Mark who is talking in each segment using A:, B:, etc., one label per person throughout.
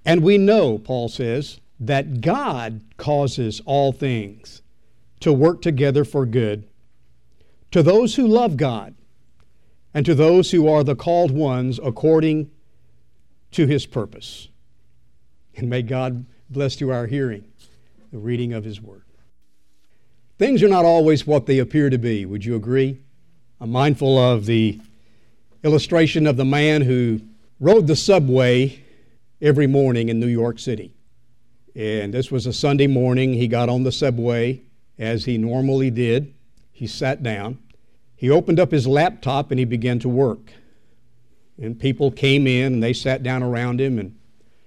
A: And we know, Paul says, that God causes all things to work together for good to those who love God and to those who are the called ones according to His purpose. And may God bless to our hearing the reading of His Word. Things are not always what they appear to be. Would you agree? I'm mindful of the illustration of the man who rode the subway every morning in New York City. And this was a Sunday morning. He got on the subway as he normally did. He sat down. He opened up his laptop and he began to work. And people came in and they sat down around him, and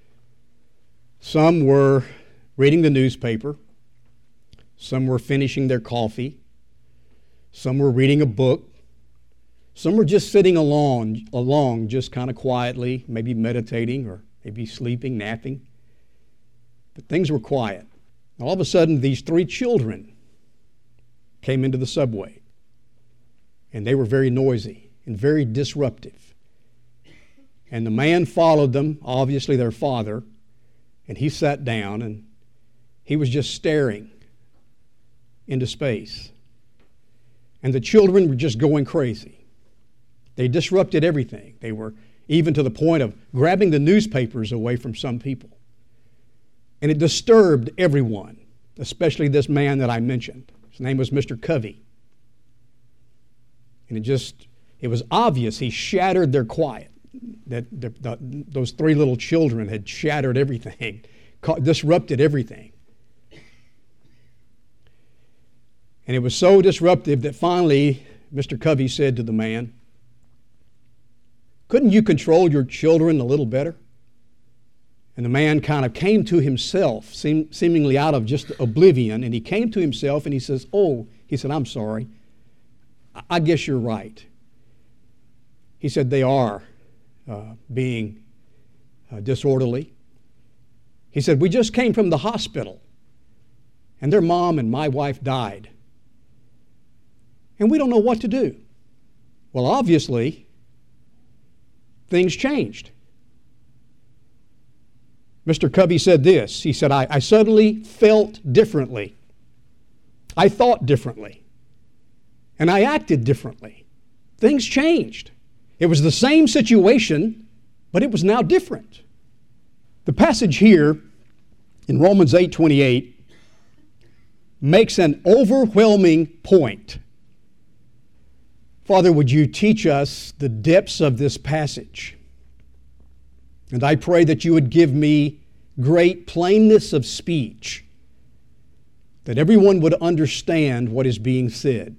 A: some were reading the newspaper. Some were finishing their coffee. Some were reading a book. Some were just sitting along just kind of quietly, maybe meditating or maybe sleeping, napping. But things were quiet. All of a sudden, these three children came into the subway. And they were very noisy and very disruptive. And the man followed them, obviously their father, and he sat down and he was just staring into space. And the children were just going crazy. They disrupted everything. They were even to the point of grabbing the newspapers away from some people. And it disturbed everyone, especially this man that I mentioned. His name was Mr. Covey. And it was obvious he shattered their quiet. Those three little children had shattered everything, disrupted everything. And it was so disruptive that finally Mr. Covey said to the man, "Couldn't you control your children a little better?" And the man kind of came to himself, seemingly out of just oblivion, and he came to himself and he says, "I'm sorry. I guess you're right." He said, "They are being disorderly." He said, "We just came from the hospital, and their mom and my wife died. And we don't know what to do." Well, obviously, things changed. Mr. Covey said this. He said, I suddenly felt differently. I thought differently. And I acted differently. Things changed. It was the same situation, but it was now different. The passage here in Romans 8:28 makes an overwhelming point. Father, would you teach us the depths of this passage? And I pray that you would give me great plainness of speech, that everyone would understand what is being said.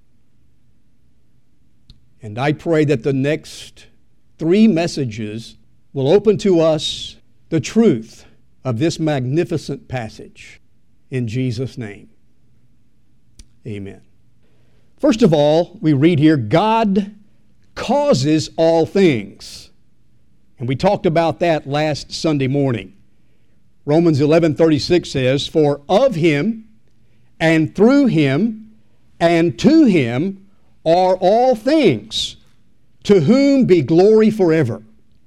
A: And I pray that the next 3 messages will open to us the truth of this magnificent passage. In Jesus' name, amen. First of all, we read here, God causes all things. And we talked about that last Sunday morning. Romans 11:36 says, "For of Him, and through Him, and to Him are all things, to whom be glory forever."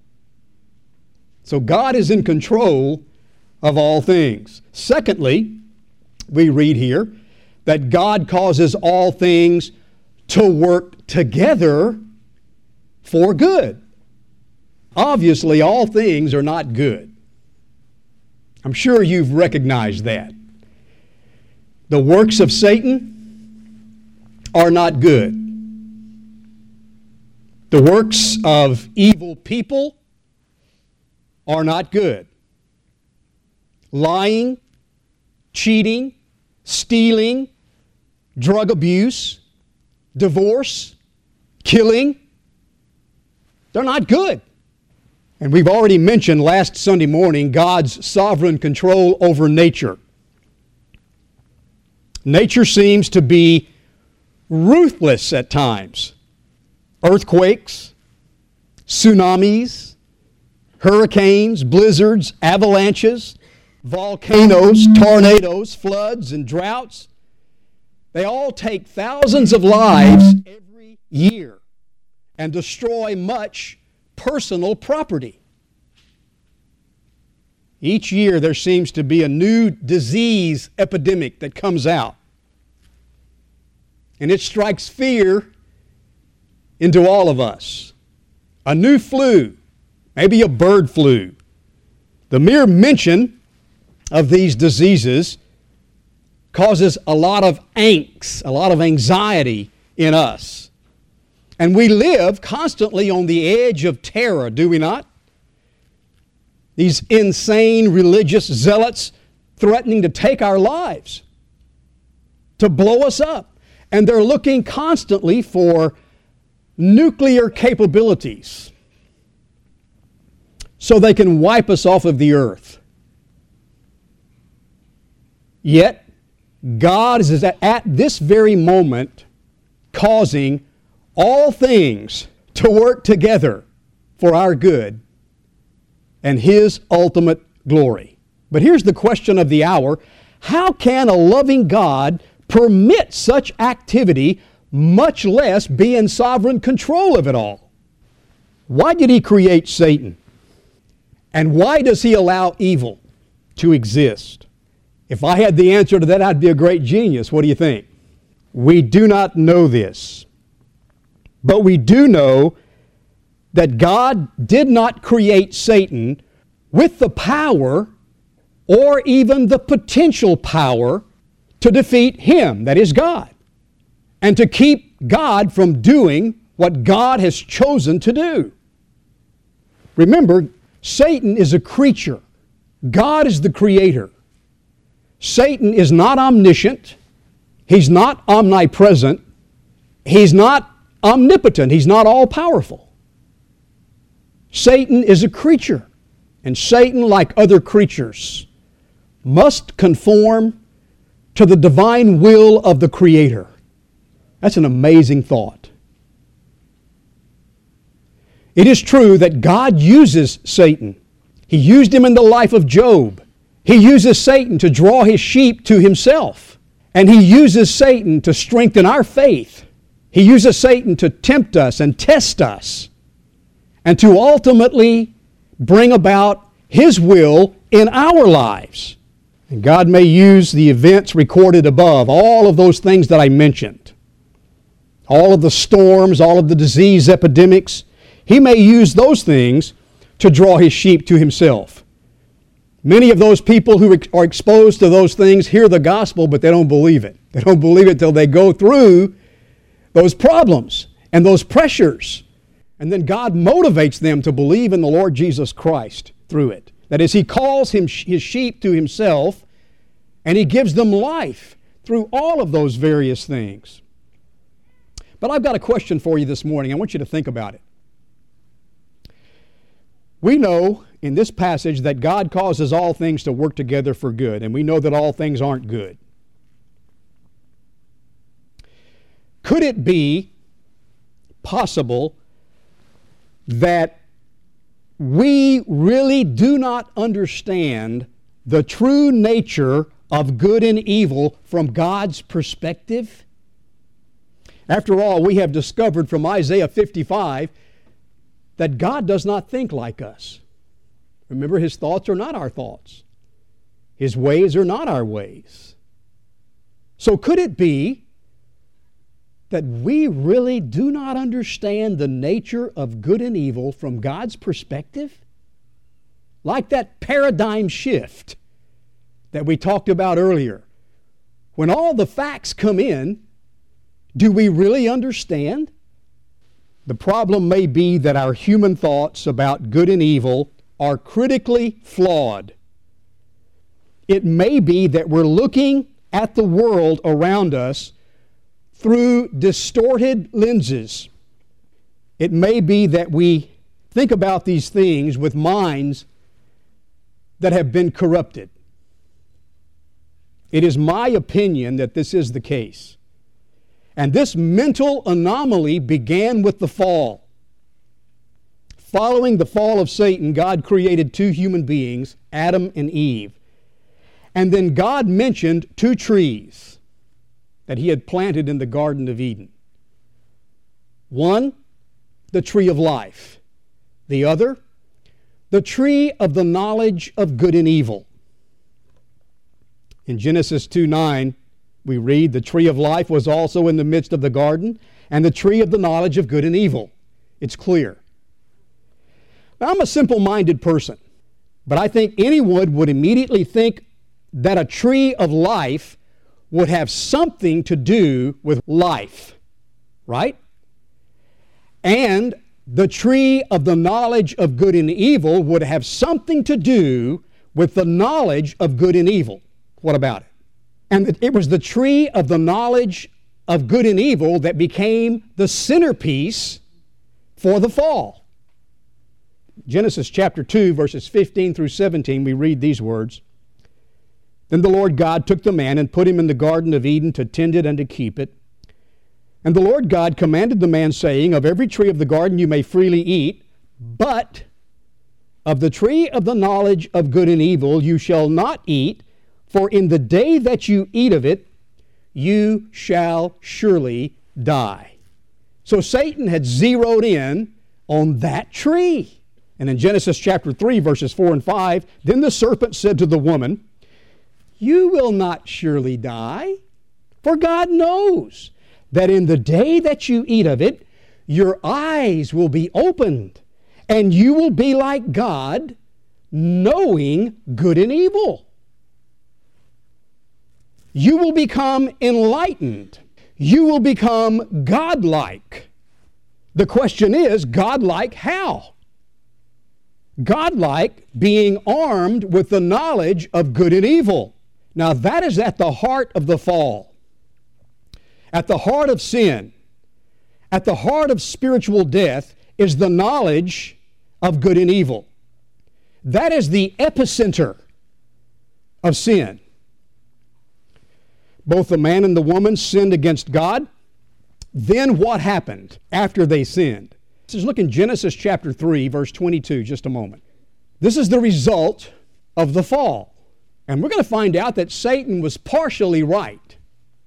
A: So God is in control of all things. Secondly, we read here that God causes all things to work together for good. Obviously, all things are not good. I'm sure you've recognized that. The works of Satan are not good. The works of evil people are not good. Lying, cheating, stealing, drug abuse, divorce, killing, they're not good. And we've already mentioned last Sunday morning God's sovereign control over nature. Nature seems to be ruthless at times. Earthquakes, tsunamis, hurricanes, blizzards, avalanches, volcanoes, tornadoes, floods, and droughts. They all take thousands of lives every year and destroy much personal property. Each year there seems to be a new disease epidemic that comes out. And it strikes fear into all of us. A new flu, maybe a bird flu. The mere mention of these diseases causes a lot of angst, a lot of anxiety in us. And we live constantly on the edge of terror, do we not? These insane religious zealots threatening to take our lives, to blow us up. And they're looking constantly for nuclear capabilities so they can wipe us off of the earth. Yet, God is at this very moment causing all things to work together for our good and His ultimate glory. But here's the question of the hour. How can a loving God permit such activity, much less be in sovereign control of it all? Why did He create Satan? And why does He allow evil to exist? If I had the answer to that, I'd be a great genius. What do you think? We do not know this. But we do know that God did not create Satan with the power or even the potential power to defeat Him, that is God, and to keep God from doing what God has chosen to do. Remember, Satan is a creature. God is the creator. Satan is not omniscient. He's not omnipresent. He's not omnipotent. He's not all-powerful. Satan is a creature. And Satan, like other creatures, must conform to the divine will of the Creator. That's an amazing thought. It is true that God uses Satan. He used him in the life of Job. He uses Satan to draw his sheep to Himself. And He uses Satan to strengthen our faith. He uses Satan to tempt us and test us, and to ultimately bring about His will in our lives. And God may use the events recorded above, all of those things that I mentioned, all of the storms, all of the disease epidemics. He may use those things to draw His sheep to Himself. Many of those people who are exposed to those things hear the gospel, but they don't believe it. They don't believe it till they go through those problems and those pressures. And then God motivates them to believe in the Lord Jesus Christ through it. That is, He calls His sheep to Himself, and He gives them life through all of those various things. But I've got a question for you this morning. I want you to think about it. We know in this passage that God causes all things to work together for good, and we know that all things aren't good. Could it be possible that we really do not understand the true nature of good and evil from God's perspective? After all, we have discovered from Isaiah 55 that God does not think like us. Remember, His thoughts are not our thoughts. His ways are not our ways. So could it be that we really do not understand the nature of good and evil from God's perspective? Like that paradigm shift that we talked about earlier. When all the facts come in, do we really understand? The problem may be that our human thoughts about good and evil are critically flawed. It may be that we're looking at the world around us through distorted lenses. It may be that we think about these things with minds that have been corrupted. It is my opinion that this is the case. And this mental anomaly began with the fall. Following the fall of Satan, God created two human beings, Adam and Eve. And then God mentioned two trees that He had planted in the Garden of Eden. One, the tree of life. The other, the tree of the knowledge of good and evil. In Genesis 2:9, we read, the tree of life was also in the midst of the garden, and the tree of the knowledge of good and evil. It's clear. Now, I'm a simple-minded person, but I think anyone would immediately think that a tree of life would have something to do with life, right? And the tree of the knowledge of good and evil would have something to do with the knowledge of good and evil. What about it? And it was the tree of the knowledge of good and evil that became the centerpiece for the fall. Genesis chapter 2, verses 15 through 17, we read these words. Then the Lord God took the man and put him in the Garden of Eden to tend it and to keep it. And the Lord God commanded the man, saying, of every tree of the garden you may freely eat, but of the tree of the knowledge of good and evil you shall not eat, for in the day that you eat of it, you shall surely die. So Satan had zeroed in on that tree. And in Genesis chapter 3, verses 4 and 5, then the serpent said to the woman, you will not surely die, for God knows that in the day that you eat of it, your eyes will be opened, and you will be like God, knowing good and evil. You will become enlightened. You will become godlike. The question is, godlike how? Godlike being armed with the knowledge of good and evil. Now that is at the heart of the fall, at the heart of sin, at the heart of spiritual death is the knowledge of good and evil. That is the epicenter of sin. Both the man and the woman sinned against God. Then what happened after they sinned? Let's look in Genesis chapter 3, verse 22, just a moment. This is the result of the fall. And we're going to find out that Satan was partially right.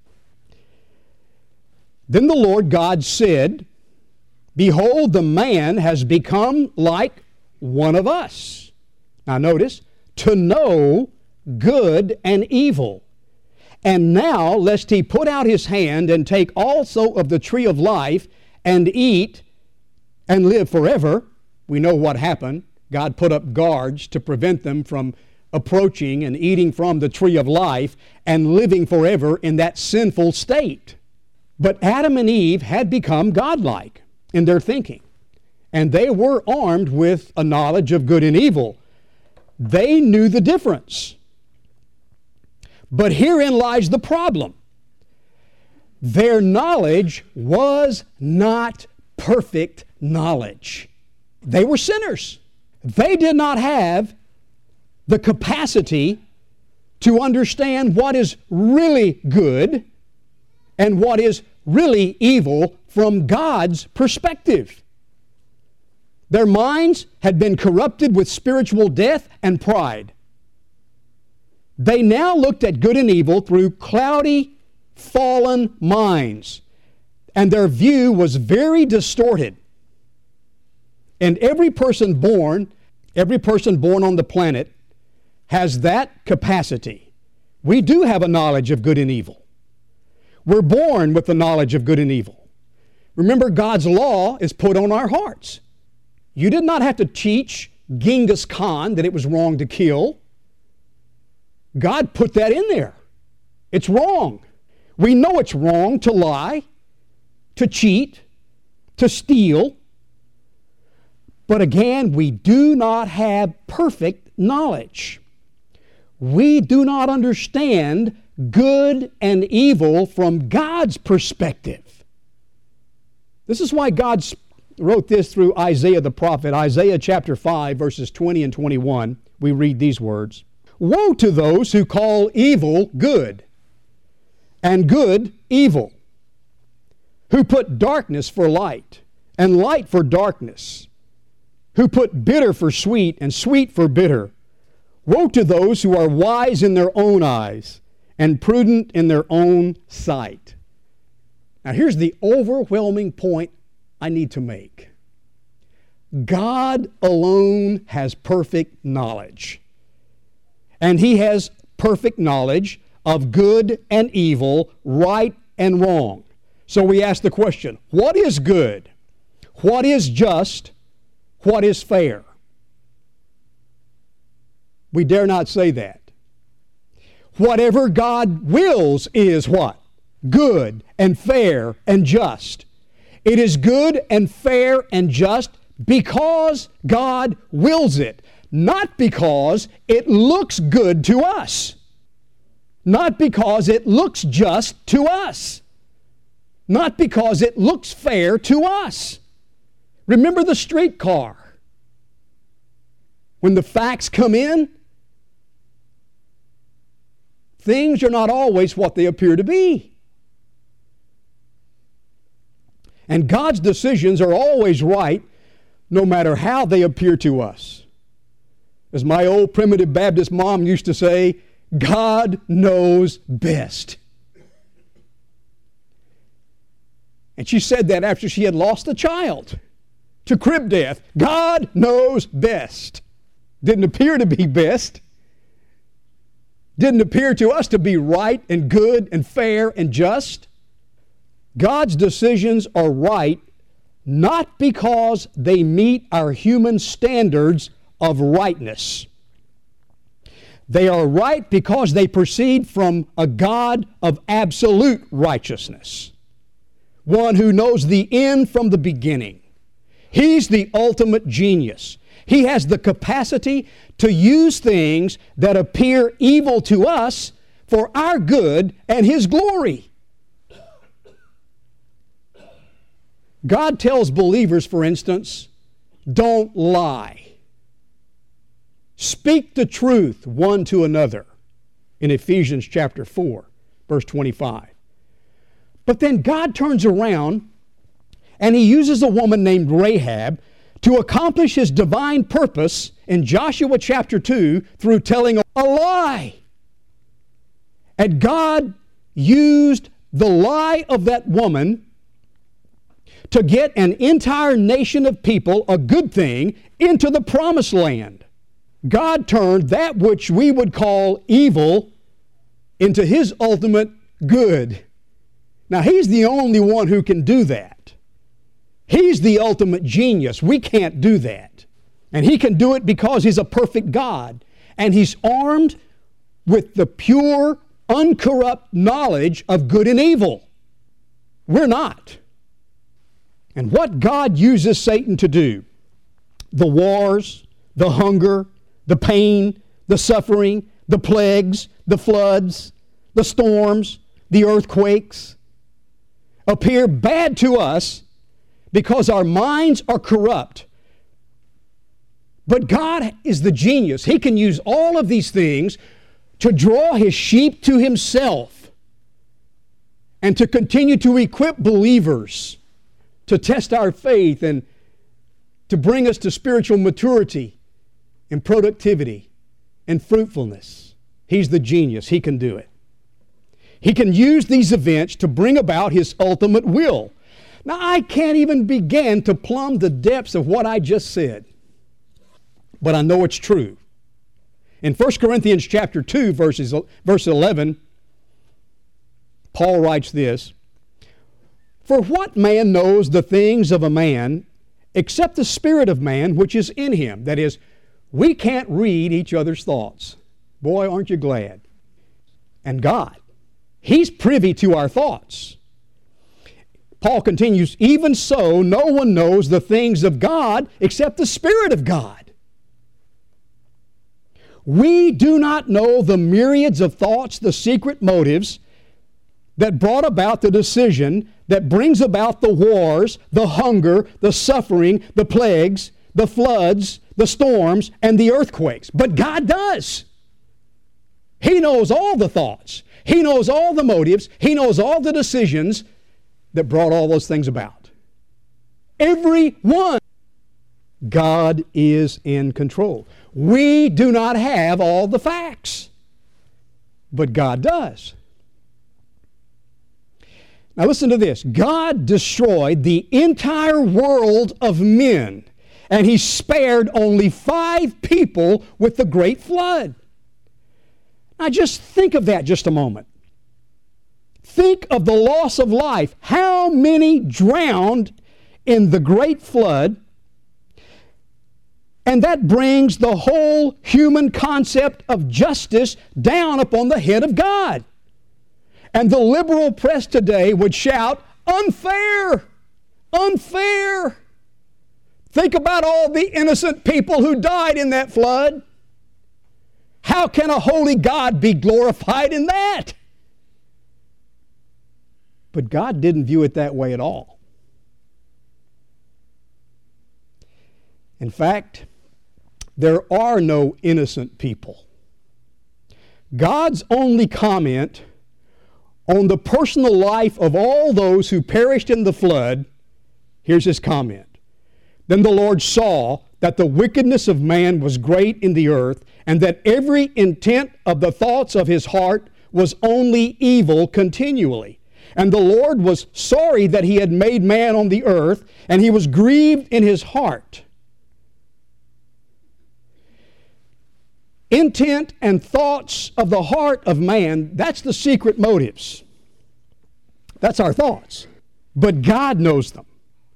A: Then the Lord God said, behold, the man has become like one of us. Now notice, to know good and evil. And now, lest he put out his hand and take also of the tree of life and eat and live forever. We know what happened. God put up guards to prevent them from approaching and eating from the tree of life and living forever in that sinful state. But Adam and Eve had become godlike in their thinking, and they were armed with a knowledge of good and evil. They knew the difference. But herein lies the problem. Their knowledge was not perfect knowledge. They were sinners. They did not have the capacity to understand what is really good and what is really evil from God's perspective. Their minds had been corrupted with spiritual death and pride. They now looked at good and evil through cloudy, fallen minds, and their view was very distorted. And every person born on the planet has that capacity. We do have a knowledge of good and evil. We're born with the knowledge of good and evil. Remember, God's law is put on our hearts. You did not have to teach Genghis Khan that it was wrong to kill. God put that in there. It's wrong. We know it's wrong to lie, to cheat, to steal. But again, we do not have perfect knowledge. We do not understand good and evil from God's perspective. This is why God wrote this through Isaiah the prophet. Isaiah chapter 5, verses 20 and 21. We read these words. Woe to those who call evil good, and good evil, who put darkness for light, and light for darkness, who put bitter for sweet, and sweet for bitter. Woe to those who are wise in their own eyes, and prudent in their own sight. Now here's the overwhelming point I need to make. God alone has perfect knowledge. And He has perfect knowledge of good and evil, right and wrong. So we ask the question, what is good? What is just? What is fair? We dare not say that. Whatever God wills is what? Good and fair and just. It is good and fair and just because God wills it, not because it looks good to us, not because it looks just to us, not because it looks fair to us. Remember the streetcar. When the facts come in, things are not always what they appear to be. And God's decisions are always right, no matter how they appear to us. As my old primitive Baptist mom used to say, God knows best. And she said that after she had lost a child to crib death. God knows best. Didn't appear to be best. Didn't appear to us to be right and good and fair and just. God's decisions are right not because they meet our human standards of rightness. They are right because they proceed from a God of absolute righteousness, one who knows the end from the beginning. He's the ultimate genius. He has the capacity to use things that appear evil to us for our good and His glory. God tells believers, for instance, don't lie. Speak the truth one to another in Ephesians chapter 4, verse 25. But then God turns around and He uses a woman named Rahab to accomplish His divine purpose in Joshua chapter 2 through telling a lie. And God used the lie of that woman to get an entire nation of people, a good thing, into the promised land. God turned that which we would call evil into His ultimate good. Now, He's the only one who can do that. He's the ultimate genius. We can't do that. And He can do it because He's a perfect God. And He's armed with the pure, uncorrupt knowledge of good and evil. We're not. And what God uses Satan to do, the wars, the hunger, the pain, the suffering, the plagues, the floods, the storms, the earthquakes, appear bad to us because our minds are corrupt. But God is the genius. He can use all of these things to draw His sheep to Himself and to continue to equip believers to test our faith and to bring us to spiritual maturity and productivity and fruitfulness. He's the genius. He can do it. He can use these events to bring about His ultimate will. Now, I can't even begin to plumb the depths of what I just said, but I know it's true. In 1 Corinthians chapter 2, verse 11, Paul writes this, "For what man knows the things of a man except the spirit of man which is in him?" That is, we can't read each other's thoughts. Boy, aren't you glad? And God, He's privy to our thoughts. Paul continues, "Even so, no one knows the things of God except the Spirit of God." We do not know the myriads of thoughts, the secret motives that brought about the decision that brings about the wars, the hunger, the suffering, the plagues, the floods, the storms, and the earthquakes. But God does. He knows all the thoughts. He knows all the motives. He knows all the decisions that brought all those things about. Every one. God is in control. We do not have all the facts, but God does. Now listen to this. God destroyed the entire world of men And He spared only 5 people with the great flood. Now just think of that just a moment. Think of the loss of life. How many drowned in the great flood? And that brings the whole human concept of justice down upon the head of God. And the liberal press today would shout, unfair! Unfair! Think about all the innocent people who died in that flood. How can a holy God be glorified in that? But God didn't view it that way at all. In fact, there are no innocent people. God's only comment on the personal life of all those who perished in the flood, here's His comment. Then the Lord saw that the wickedness of man was great in the earth, and that every intent of the thoughts of his heart was only evil continually. And the Lord was sorry that He had made man on the earth, and He was grieved in His heart. Intent and thoughts of the heart of man, that's the secret motives. That's our thoughts. But God knows them.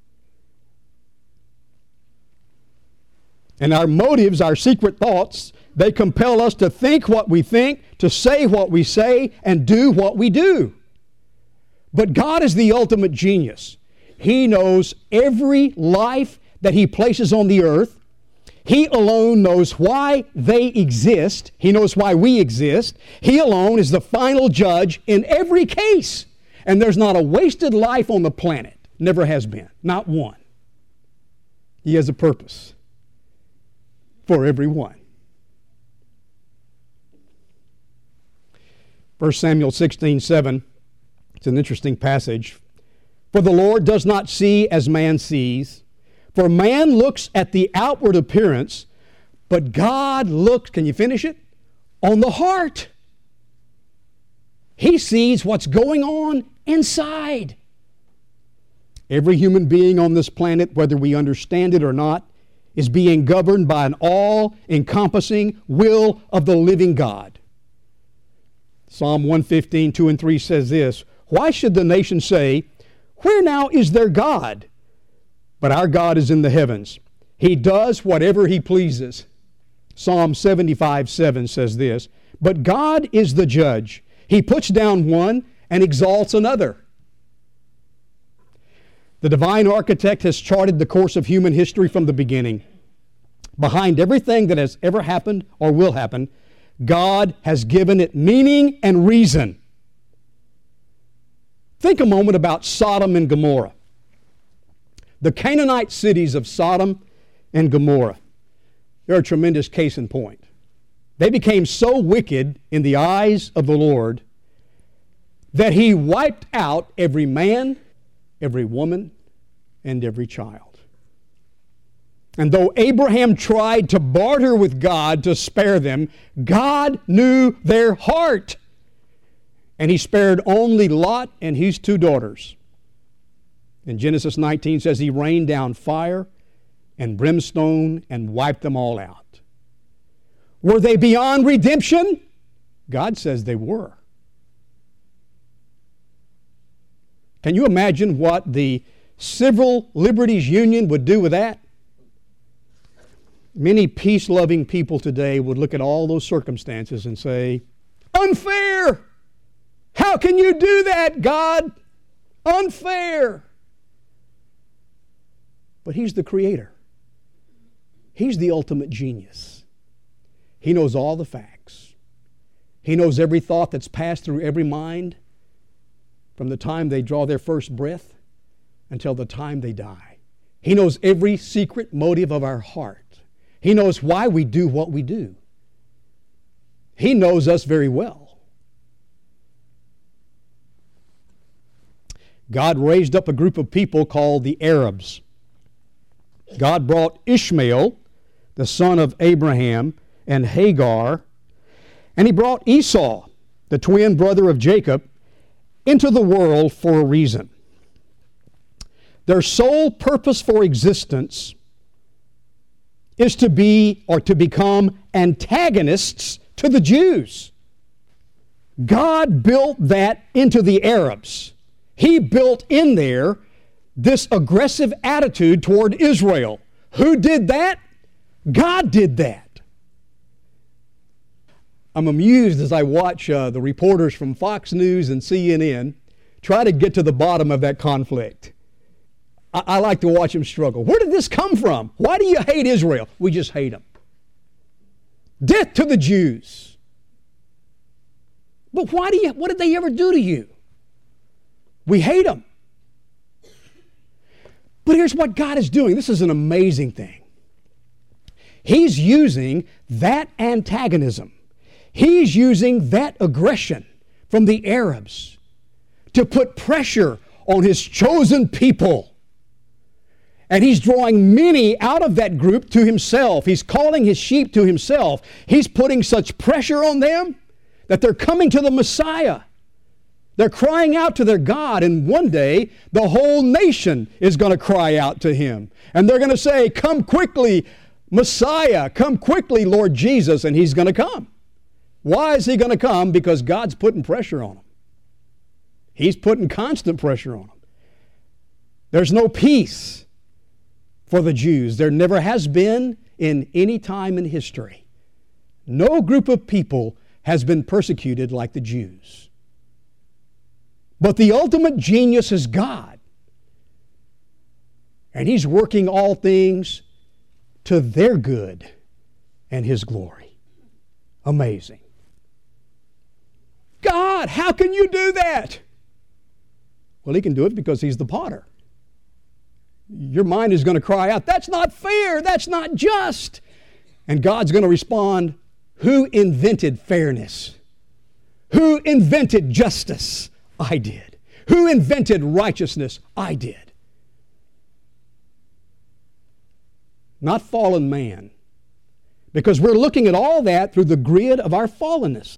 A: And our motives, our secret thoughts, they compel us to think what we think, to say what we say, and do what we do. But God is the ultimate genius. He knows every life that He places on the earth. He alone knows why they exist. He knows why we exist. He alone is the final judge in every case. And there's not a wasted life on the planet. Never has been. Not one. He has a purpose for every one. 1 Samuel 16:7. It's an interesting passage. For the Lord does not see as man sees. For man looks at the outward appearance, but God looks, can you finish it? On the heart. He sees what's going on inside. Every human being on this planet, whether we understand it or not, is being governed by an all-encompassing will of the living God. Psalm 115, 2 and 3 says this, why should the nation say, where now is their God? But our God is in the heavens. He does whatever He pleases. Psalm 75:7 says this, but God is the judge. He puts down one and exalts another. The divine architect has charted the course of human history from the beginning. Behind everything that has ever happened or will happen, God has given it meaning and reason. Think a moment about Sodom and Gomorrah. The Canaanite cities of Sodom and Gomorrah. They're a tremendous case in point. They became so wicked in the eyes of the Lord that He wiped out every man, every woman, and every child. And though Abraham tried to barter with God to spare them, God knew their heart. And He spared only Lot and his 2 daughters. In Genesis 19 says He rained down fire and brimstone and wiped them all out. Were they beyond redemption? God says they were. Can you imagine what the Civil Liberties Union would do with that? Many peace-loving people today would look at all those circumstances and say, unfair! How can you do that, God? Unfair! But He's the Creator. He's the ultimate genius. He knows all the facts. He knows every thought that's passed through every mind from the time they draw their first breath until the time they die. He knows every secret motive of our heart. He knows why we do what we do. He knows us very well. God raised up a group of people called the Arabs. God brought Ishmael, the son of Abraham, and Hagar, and He brought Esau, the twin brother of Jacob, into the world for a reason. Their sole purpose for existence is to be or to become antagonists to the Jews. God built that into the Arabs. He built in there this aggressive attitude toward Israel. Who did that? God did that. I'm amused as I watch the reporters from Fox News and CNN try to get to the bottom of that conflict. I like to watch them struggle. Where did this come from? Why do you hate Israel? We just hate them. Death to the Jews. But what did they ever do to you? We hate them. But here's what God is doing. This is an amazing thing. He's using that antagonism. He's using that aggression from the Arabs to put pressure on His chosen people. And He's drawing many out of that group to Himself. He's calling His sheep to Himself. He's putting such pressure on them that they're coming to the Messiah. They're crying out to their God, and one day the whole nation is going to cry out to Him. And they're going to say, "Come quickly, Messiah, come quickly, Lord Jesus," and He's going to come. Why is He going to come? Because God's putting pressure on them. He's putting constant pressure on them. There's no peace for the Jews. There never has been in any time in history. No group of people has been persecuted like the Jews. But the ultimate genius is God. And He's working all things to their good and His glory. Amazing. God, how can you do that? Well, He can do it because He's the potter. Your mind is going to cry out, "That's not fair, that's not just." And God's going to respond, "Who invented fairness? Who invented justice? I did. Who invented righteousness? I did." Not fallen man. Because we're looking at all that through the grid of our fallenness.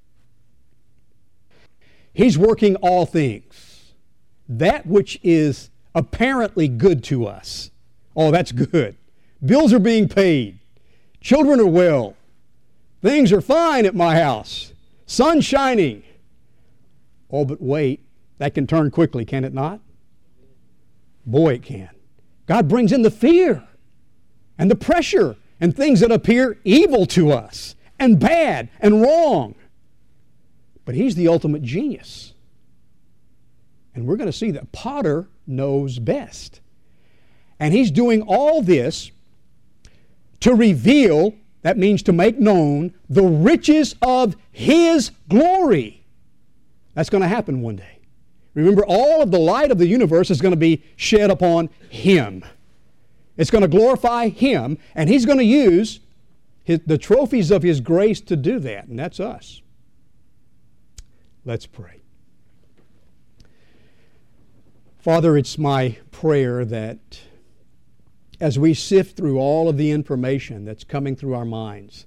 A: He's working all things. That which is apparently good to us. Oh, that's good. Bills are being paid. Children are well. Things are fine at my house. Sun shining. Oh, but wait. That can turn quickly, can it not? Boy, it can. God brings in the fear and the pressure and things that appear evil to us and bad and wrong. But He's the ultimate genius. And we're going to see that potter knows best. And He's doing all this to reveal, that means to make known, the riches of His glory. That's going to happen one day. Remember, all of the light of the universe is going to be shed upon Him. It's going to glorify Him, and He's going to use the trophies of His grace to do that, and that's us. Let's pray. Father, it's my prayer that as we sift through all of the information that's coming through our minds,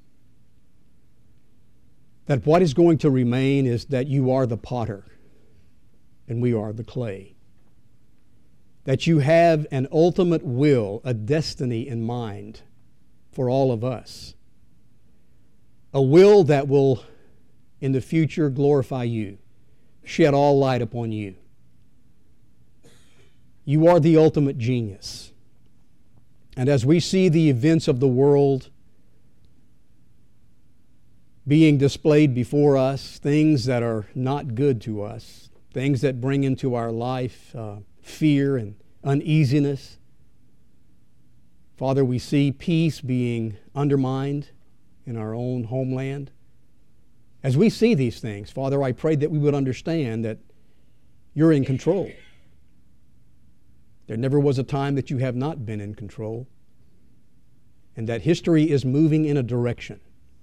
A: that what is going to remain is that You are the potter and we are the clay. That You have an ultimate will, a destiny in mind for all of us. A will that will, in the future, glorify You, shed all light upon You. You are the ultimate genius. And as we see the events of the world being displayed before us, things that are not good to us, things that bring into our life fear and uneasiness. Father, we see peace being undermined in our own homeland. As we see these things, Father, I pray that we would understand that You're in control. There never was a time that You have not been in control, and that history is moving in a direction.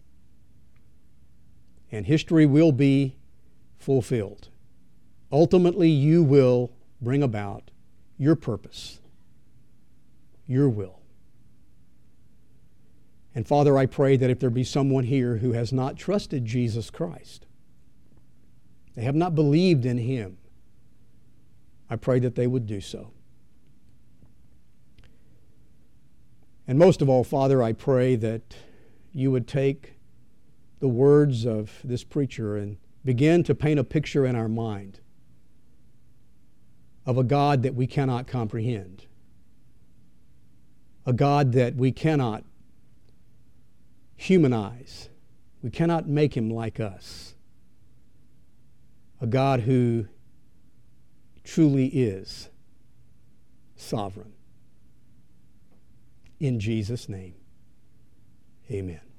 A: And history will be fulfilled. Ultimately, You will bring about Your purpose, Your will. And Father, I pray that if there be someone here who has not trusted Jesus Christ, they have not believed in Him, I pray that they would do so. And most of all, Father, I pray that you would take the words of this preacher and begin to paint a picture in our mind of a God that we cannot comprehend, a God that we cannot humanize. We cannot make him like us. A God who truly is sovereign. In Jesus' name, amen.